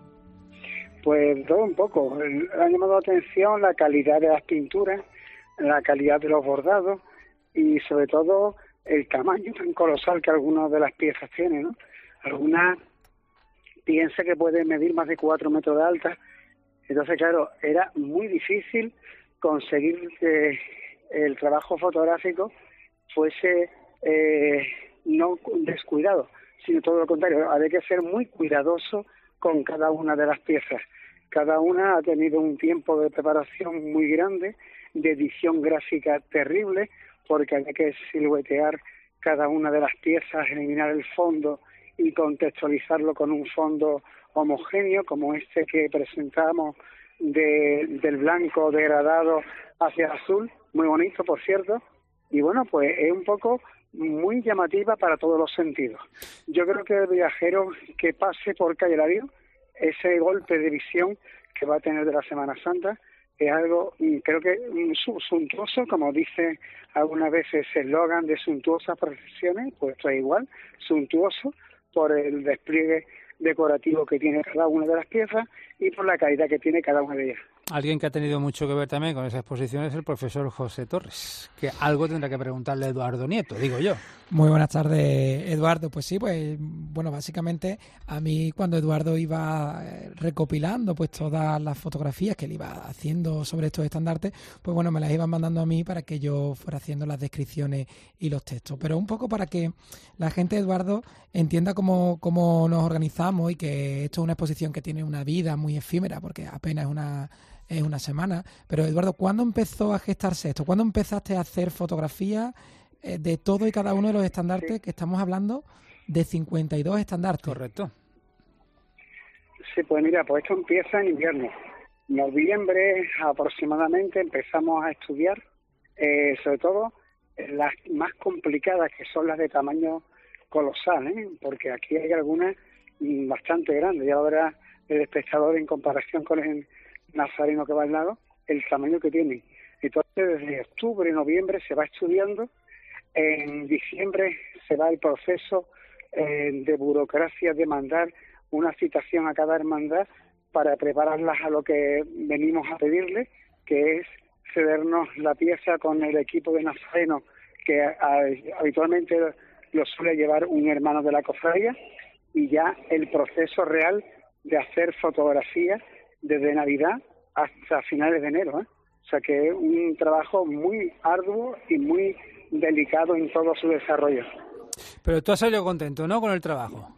Pues todo un poco. Le ha llamado la atención la calidad de las pinturas, la calidad de los bordados y sobre todo el tamaño tan colosal que algunas de las piezas tienen, ¿no? Algunas piensa que puede medir más de cuatro metros de alta. Entonces, claro, era muy difícil conseguir que el trabajo fotográfico fuese eh, no descuidado, sino todo lo contrario. Había que ser muy cuidadoso con cada una de las piezas. Cada una ha tenido un tiempo de preparación muy grande, de edición gráfica terrible, porque había que siluetear cada una de las piezas, eliminar el fondo y contextualizarlo con un fondo homogéneo como este que presentamos de, del blanco degradado hacia el azul, muy bonito por cierto, y bueno, pues es un poco muy llamativa para todos los sentidos. Yo creo que el viajero que pase por Calle Larios, ese golpe de visión que va a tener de la Semana Santa, es algo, creo que suntuoso, como dice algunas veces el eslogan de suntuosas procesiones, pues esto es igual, suntuoso, por el despliegue decorativo que tiene cada una de las piezas y por la calidad que tiene cada una de ellas. Alguien que ha tenido mucho que ver también con esa exposición es el profesor José Torres, que algo tendrá que preguntarle a Eduardo Nieto, digo yo. Muy buenas tardes, Eduardo. Pues sí, pues bueno, básicamente a mí cuando Eduardo iba recopilando pues todas las fotografías que él iba haciendo sobre estos estandartes, pues bueno, me las iban mandando a mí para que yo fuera haciendo las descripciones y los textos. Pero un poco para que la gente, Eduardo, entienda cómo, cómo nos organizamos y que esto es una exposición que tiene una vida muy efímera, porque apenas es una... es una semana. Pero, Eduardo, ¿cuándo empezó a gestarse esto? ¿Cuándo empezaste a hacer fotografías eh, de todo y cada uno de los estandartes? Sí. Que estamos hablando de cincuenta y dos estandartes. Correcto. Sí, pues mira, pues esto empieza en invierno. Noviembre aproximadamente empezamos a estudiar, eh, sobre todo las más complicadas, que son las de tamaño colosal, ¿eh? Porque aquí hay algunas bastante grandes. Ya lo verá el espectador en comparación con el Nazareno que va al lado, el tamaño que tienen. Entonces, desde octubre, noviembre se va estudiando, en diciembre se va el proceso eh, de burocracia de mandar una citación a cada hermandad para prepararlas a lo que venimos a pedirle, que es cedernos la pieza con el equipo de Nazareno, que a, habitualmente lo suele llevar un hermano de la cofradía, y ya el proceso real de hacer fotografías desde Navidad hasta finales de enero, ¿eh? O sea que es un trabajo muy arduo y muy delicado en todo su desarrollo. Pero tú has salido contento, ¿no?, con el trabajo.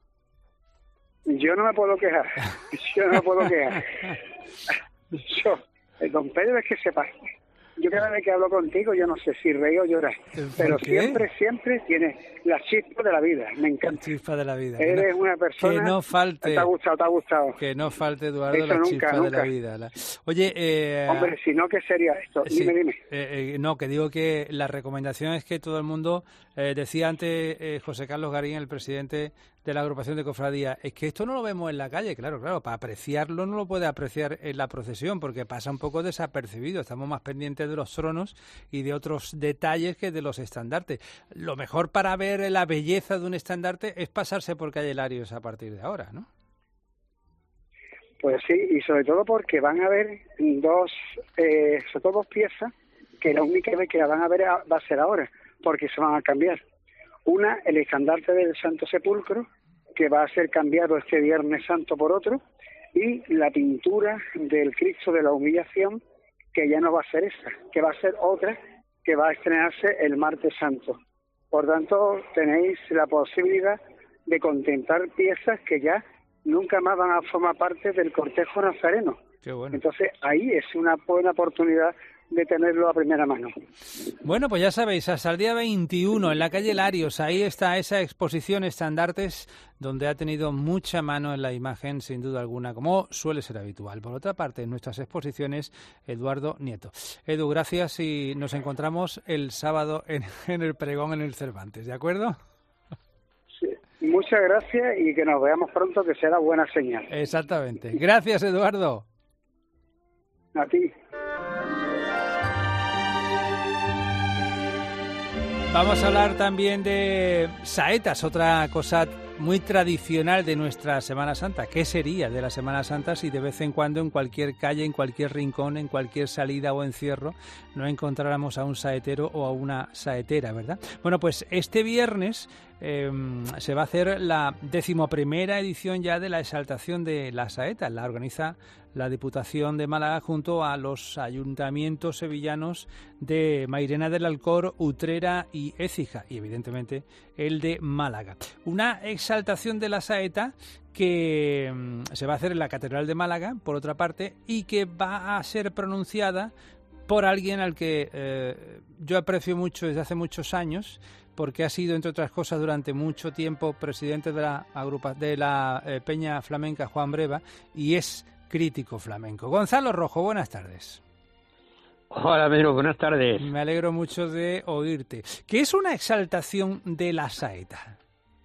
Yo no me puedo quejar, yo no me puedo quejar. Yo, el don Pedro es que se pase. yo cada vez que hablo contigo, yo no sé si reír o llorar, pero qué? siempre, siempre tienes la chispa de la vida, me encanta. La chispa de la vida. Eres no, una persona... Que no falte... Te ha gustado, te ha gustado. Que no falte, Eduardo, Eso la nunca, chispa nunca. de la vida. La... Oye, eh... Hombre, si no, ¿qué sería esto? Sí, dime, dime. Eh, eh, no, que digo que la recomendación es que todo el mundo, eh, decía antes eh, José Carlos Garín, el presidente de la agrupación de cofradías, es que esto no lo vemos en la calle, claro, claro, para apreciarlo no lo puede apreciar en la procesión porque pasa un poco desapercibido, estamos más pendientes de los tronos y de otros detalles que de los estandartes. Lo mejor para ver la belleza de un estandarte es pasarse por Calle Larios a partir de ahora, ¿no? Pues sí, y sobre todo porque van a haber dos, eh, sobre todo dos piezas que la única vez que la van a ver va a ser ahora, porque se van a cambiar. Una, el estandarte del Santo Sepulcro, que va a ser cambiado este Viernes Santo por otro, y la pintura del Cristo de la Humillación, que ya no va a ser esa, que va a ser otra, que va a estrenarse el Martes Santo. Por tanto, tenéis la posibilidad de contemplar piezas que ya nunca más van a formar parte del cortejo nazareno. Qué bueno. Entonces, ahí es una buena oportunidad de tenerlo a primera mano. Bueno, pues ya sabéis, hasta el día veintiuno en la calle Larios, ahí está esa exposición Estandartes, donde ha tenido mucha mano en la imagen, sin duda alguna, como suele ser habitual. Por otra parte, en nuestras exposiciones, Eduardo Nieto. Edu, gracias y nos encontramos el sábado en, en el pregón en el Cervantes, ¿de acuerdo? Sí. Muchas gracias y que nos veamos pronto, que será buena señal. Exactamente. Gracias, Eduardo. A ti. Vamos a hablar también de saetas, otra cosa muy tradicional de nuestra Semana Santa. ¿Qué sería de la Semana Santa si de vez en cuando en cualquier calle, en cualquier rincón, en cualquier salida o encierro no encontráramos a un saetero o a una saetera, ¿verdad? Bueno, pues este viernes eh, se va a hacer la decimoprimera edición ya de la exaltación de la saeta. La organiza la Diputación de Málaga junto a los ayuntamientos sevillanos de Mairena del Alcor, Utrera y Écija, y evidentemente el de Málaga. Una exaltación de la saeta que se va a hacer en la Catedral de Málaga, por otra parte, y que va a ser pronunciada por alguien al que eh, yo aprecio mucho desde hace muchos años, porque ha sido, entre otras cosas, durante mucho tiempo presidente de la, agrupa, de la eh, Peña Flamenca Juan Breva, y es crítico flamenco. Gonzalo Rojo, buenas tardes. Hola, Pedro, buenas tardes. Me alegro mucho de oírte. ¿Qué es una exaltación de la saeta?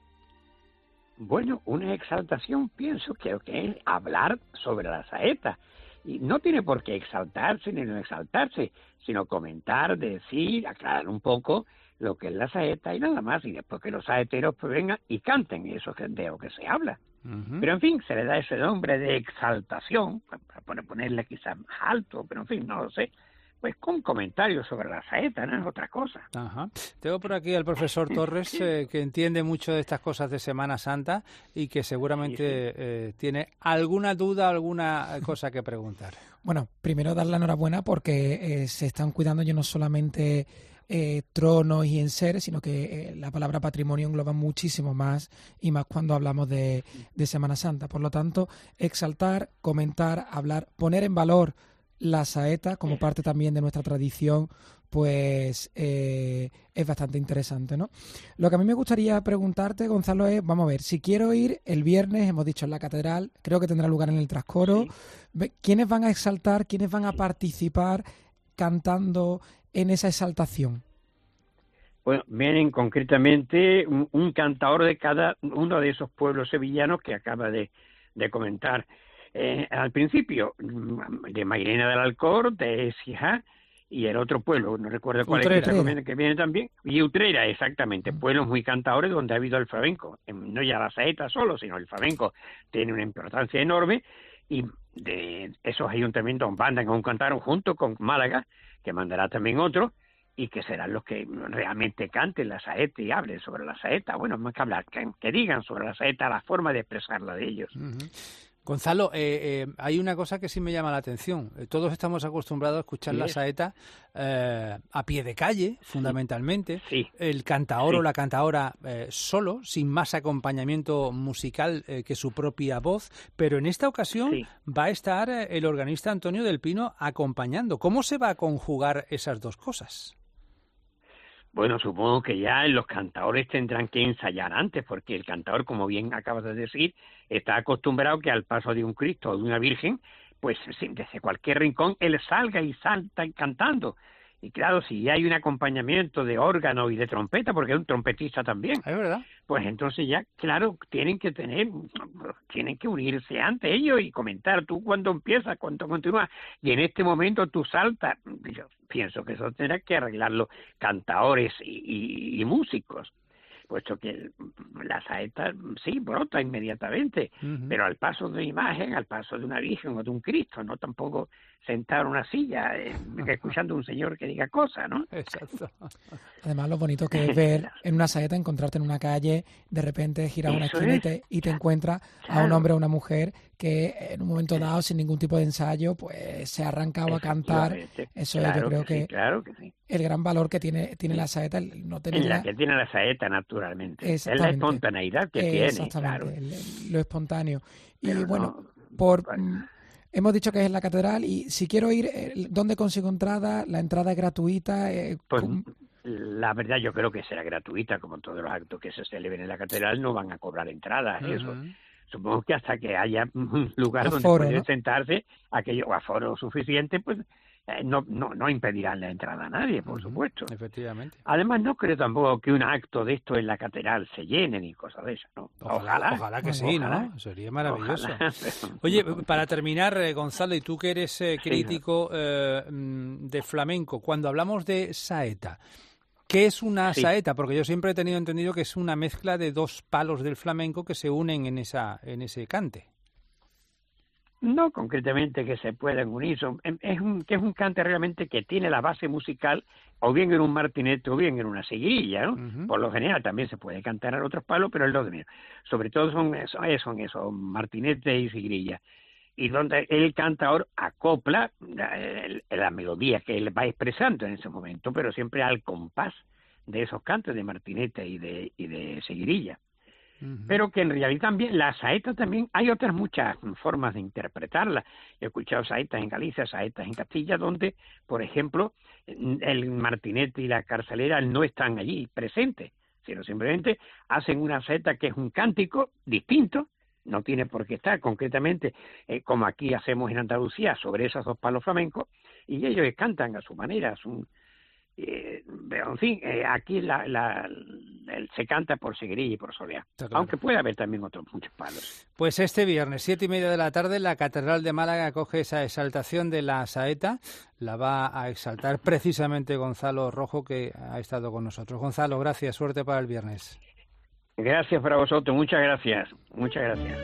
Bueno, una exaltación pienso que es hablar sobre la saeta. Y no tiene por qué exaltarse ni no exaltarse, sino comentar, decir, aclarar un poco lo que es la saeta y nada más. Y después que los saeteros pues vengan y canten eso de lo que se habla. Uh-huh. Pero en fin, se le da ese nombre de exaltación, para ponerle quizás más alto, pero en fin, no lo sé. Pues con comentarios sobre la saeta, no es otra cosa. Ajá. Tengo por aquí al profesor Torres, eh, que entiende mucho de estas cosas de Semana Santa y que seguramente sí, sí. Eh, tiene alguna duda, alguna cosa que preguntar. Bueno, primero dar la enhorabuena porque eh, se están cuidando ya no solamente eh, tronos y enseres, sino que eh, la palabra patrimonio engloba muchísimo más, y más cuando hablamos de, de Semana Santa. Por lo tanto, exaltar, comentar, hablar, poner en valor la saeta como parte también de nuestra tradición, pues eh, es bastante interesante, ¿no? Lo que a mí me gustaría preguntarte, Gonzalo, es, vamos a ver, si quiero ir el viernes, hemos dicho en la catedral, creo que tendrá lugar en el Trascoro, sí. ¿Quiénes van a exaltar, quiénes van a participar cantando en esa exaltación? Bueno, vienen concretamente un, un cantador de cada uno de esos pueblos sevillanos que acaba de, de comentar. Eh, al principio, de Mairena del Alcor, de Écija y el otro pueblo, no recuerdo cuál Utrera. Es que viene, que viene también, y Utrera, exactamente, pueblos muy cantadores donde ha habido el flamenco, no ya la saeta solo, sino el flamenco tiene una importancia enorme, y de esos ayuntamientos mandan a un cantar junto con Málaga, que mandará también otro, y que serán los que realmente canten la saeta y hablen sobre la saeta. Bueno, más que hablar, que, que digan sobre la saeta, la forma de expresarla de ellos. Uh-huh. Gonzalo, eh, eh, hay una cosa que sí me llama la atención. Todos estamos acostumbrados a escuchar sí, la saeta eh, a pie de calle, fundamentalmente. Sí. El cantaor sí. o la cantaora eh, solo, sin más acompañamiento musical eh, que su propia voz. Pero en esta ocasión sí. va a estar el organista Antonio del Pino acompañando. ¿Cómo se va a conjugar esas dos cosas? Bueno, supongo que ya los cantadores tendrán que ensayar antes, porque el cantador, como bien acabas de decir, está acostumbrado que al paso de un Cristo o de una Virgen, pues desde cualquier rincón él salga y salta cantando. Y claro, si hay un acompañamiento de órgano y de trompeta, porque es un trompetista también, es verdad, pues entonces ya, claro, tienen que tener, tienen que unirse ante ellos y comentar tú cuándo empiezas, cuándo continúas, y en este momento tú saltas. Yo pienso que eso tendrá que arreglarlo cantadores y, y, y músicos, puesto que la saeta sí brota inmediatamente, uh-huh. pero al paso de una imagen, al paso de una Virgen o de un Cristo, no tampoco sentar en una silla eh, escuchando a un señor que diga cosas, ¿no? Exacto. Además, lo bonito que es ver en una saeta, encontrarte en una calle, de repente giras una esquina y te, y te encuentras claro. a un hombre o una mujer que en un momento dado, sin ningún tipo de ensayo, pues se ha arrancado a cantar. Eso claro es, yo creo que, que, sí, claro que sí. el gran valor que tiene tiene la saeta, el no tener en la que tiene la saeta, naturalmente. Es la espontaneidad que tiene. Exactamente, claro. el, lo espontáneo. Y Pero bueno, no, por... bueno. Hemos dicho que es en la catedral y si quiero ir, ¿dónde consigo entrada? ¿La entrada es gratuita? Eh, pues la verdad yo creo que será gratuita, como todos los actos que se celebren en la catedral no van a cobrar entradas, uh-huh. eso. Supongo que hasta que haya un lugar aforo, donde pueden ¿no? sentarse, aquello o aforo suficiente, pues eh, no, no, no impedirán la entrada a nadie, por uh-huh. supuesto. Efectivamente. Además, no creo tampoco que un acto de esto en la catedral se llene ni cosas de eso, ¿no? Ojalá, ojalá, ojalá que sí, ojalá. ¿no? Sería maravilloso. Ojalá. Oye, para terminar, eh, Gonzalo, y tú que eres eh, crítico eh, de flamenco, cuando hablamos de saeta, ¿qué es una sí. saeta? Porque yo siempre he tenido entendido que es una mezcla de dos palos del flamenco que se unen en esa en ese cante. No concretamente que se puedan unir, son, es un, que es un cante realmente que tiene la base musical o bien en un martinete o bien en una seguirilla, ¿no? Uh-huh. Por lo general también se puede cantar en otros palos, pero es lo de menos. Sobre todo son eso, son eso, martinete y seguirilla. Y donde el cantador acopla la, la melodía que él va expresando en ese momento, pero siempre al compás de esos cantes de martinete y de, y de seguirilla. Uh-huh. Pero que en realidad también la saeta también hay otras muchas formas de interpretarla. He escuchado saetas en Galicia, saetas en Castilla, donde, por ejemplo, el martinete y la carcelera no están allí presentes, sino simplemente hacen una saeta que es un cántico distinto, no tiene por qué estar concretamente eh, como aquí hacemos en Andalucía sobre esos dos palos flamencos, y ellos cantan a su manera, a su... Eh, en fin, eh, aquí la, la, el, se canta por seguirilla y por soleá, claro. aunque puede haber también otros muchos palos. Pues este viernes, siete y media de la tarde, la Catedral de Málaga acoge esa exaltación de la saeta. La va a exaltar precisamente Gonzalo Rojo, que ha estado con nosotros. Gonzalo, gracias, suerte para el viernes. Gracias para vosotros, muchas gracias, muchas gracias.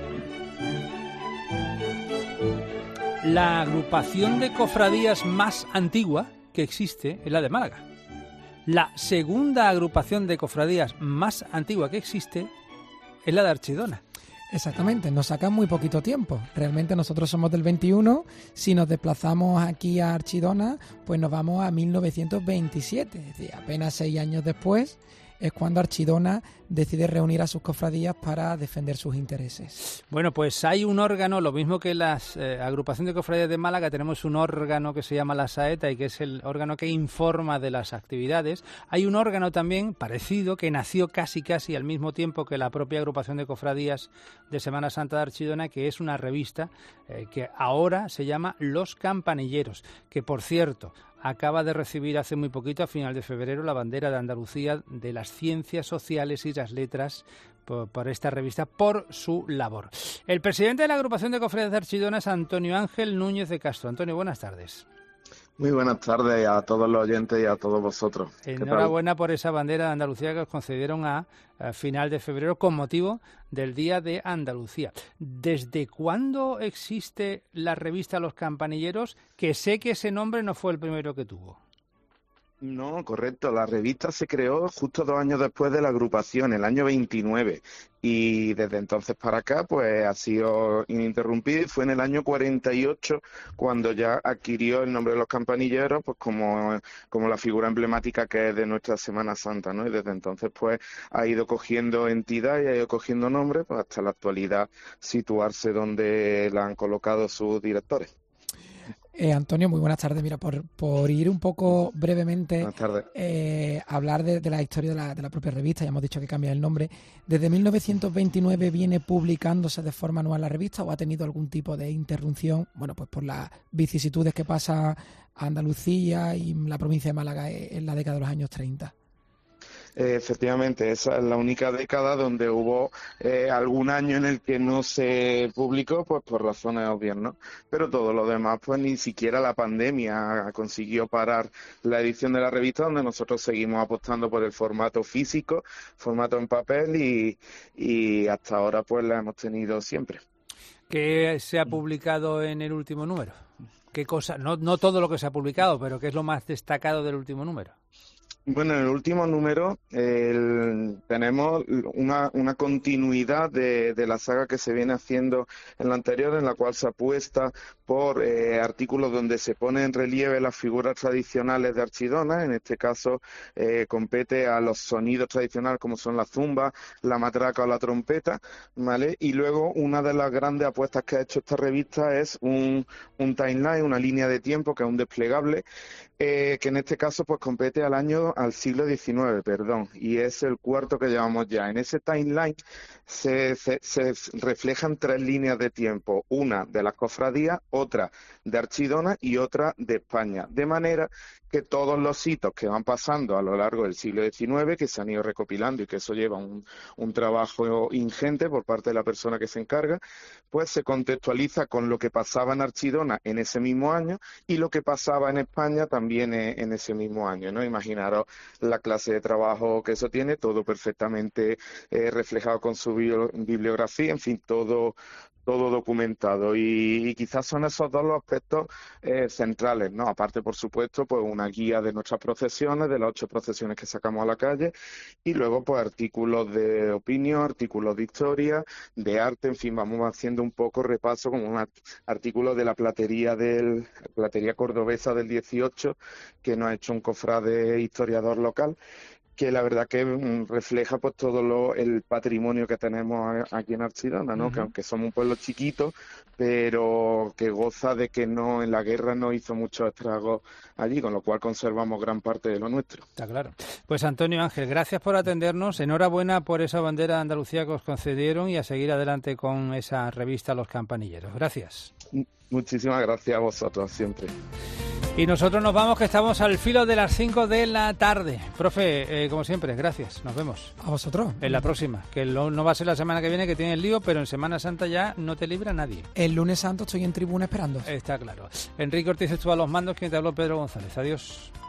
La agrupación de cofradías más antigua que existe es la de Málaga. La segunda agrupación de cofradías más antigua que existe es la de Archidona. Exactamente, nos saca muy poquito tiempo. Realmente nosotros somos del veintiuno, si nos desplazamos aquí a Archidona, pues nos vamos a mil novecientos veintisiete, es decir, apenas seis años después es cuando Archidona decide reunir a sus cofradías para defender sus intereses. Bueno, pues hay un órgano, lo mismo que las eh, agrupaciones de cofradías de Málaga, tenemos un órgano que se llama la Saeta y que es el órgano que informa de las actividades. Hay un órgano también parecido que nació casi casi al mismo tiempo que la propia agrupación de cofradías de Semana Santa de Archidona, que es una revista eh, que ahora se llama Los Campanilleros, que por cierto acaba de recibir hace muy poquito, a final de febrero, la bandera de Andalucía de las ciencias sociales y las letras por, por esta revista, por su labor. El presidente de la agrupación de cofradías de Archidona es Antonio Ángel Núñez de Castro. Antonio, buenas tardes. Muy buenas tardes a todos los oyentes y a todos vosotros. Enhorabuena por esa bandera de Andalucía que os concedieron a, a final de febrero con motivo del Día de Andalucía. ¿Desde cuándo existe la revista Los Campanilleros? Que sé que ese nombre no fue el primero que tuvo. No, correcto. La revista se creó justo dos años después de la agrupación, el año veintinueve. Y desde entonces para acá, pues ha sido ininterrumpido. Y fue en el año cuarenta y ocho cuando ya adquirió el nombre de los campanilleros, pues como, como la figura emblemática que es de nuestra Semana Santa, ¿no? Y desde entonces, pues ha ido cogiendo entidad y ha ido cogiendo nombre, pues hasta la actualidad situarse donde la han colocado sus directores. Eh, Antonio, muy buenas tardes. Mira, por, por ir un poco brevemente, Buenas tardes. Eh, hablar de, de la historia de la, de la propia revista, ya hemos dicho que cambia el nombre. ¿Desde mil novecientos veintinueve viene publicándose de forma anual la revista o ha tenido algún tipo de interrupción? Bueno, pues por las vicisitudes que pasa Andalucía y la provincia de Málaga en la década de los años treinta. Eh, efectivamente, esa es la única década donde hubo eh, algún año en el que no se publicó, pues por razones obvias, ¿no? Pero todo lo demás, pues ni siquiera la pandemia consiguió parar la edición de la revista, donde nosotros seguimos apostando por el formato físico, formato en papel y, y hasta ahora pues la hemos tenido siempre. ¿Qué se ha publicado en el último número? ¿Qué cosa? No, no todo lo que se ha publicado, pero ¿qué es lo más destacado del último número? Bueno, en el último número el, tenemos una, una continuidad de, de la saga que se viene haciendo en la anterior, en la cual se apuesta por eh, artículos donde se pone en relieve las figuras tradicionales de Archidona. En este caso eh, compete a los sonidos tradicionales como son la zumba, la matraca o la trompeta, ¿vale? Y luego una de las grandes apuestas que ha hecho esta revista es un, un timeline, una línea de tiempo que es un desplegable, eh, que en este caso pues compete al año al siglo diecinueve, perdón, y es el cuarto que llevamos ya. En ese timeline se, se, se reflejan tres líneas de tiempo, una de las cofradías, otra de Archidona y otra de España, de manera que todos los hitos que van pasando a lo largo del siglo diecinueve, que se han ido recopilando y que eso lleva un, un trabajo ingente por parte de la persona que se encarga, pues se contextualiza con lo que pasaba en Archidona en ese mismo año y lo que pasaba en España también en, en ese mismo año, ¿no? Imaginaros la clase de trabajo que eso tiene, todo perfectamente eh, reflejado con su bio, bibliografía, en fin, todo todo documentado y, y quizás son esos dos los aspectos eh, centrales, ¿no? Aparte, por supuesto, pues una guía de nuestras procesiones, de las ocho procesiones que sacamos a la calle y luego pues artículos de opinión, artículos de historia, de arte, en fin, vamos haciendo un poco repaso como un artículo de la platería del platería cordobesa del dieciocho que nos ha hecho un cofrade historiador local, que la verdad que refleja pues todo lo, el patrimonio que tenemos aquí en Archidona, ¿no? Uh-huh. Que aunque somos un pueblo chiquito, pero que goza de que no en la guerra no hizo muchos estragos allí, con lo cual conservamos gran parte de lo nuestro. Está claro. Pues Antonio Ángel, gracias por atendernos, enhorabuena por esa bandera de Andalucía que os concedieron y a seguir adelante con esa revista Los Campanilleros. Gracias. Muchísimas gracias a vosotros, siempre. Y nosotros nos vamos, que estamos al filo de las cinco de la tarde. Profe, eh, como siempre, gracias. Nos vemos. A vosotros. En la próxima, que lo, no va a ser la semana que viene, que tiene el lío, pero en Semana Santa ya no te libra nadie. El lunes santo estoy en tribuna esperando. Está claro. Enrique Ortiz estuvo a los mandos, quien te habló Pedro González. Adiós.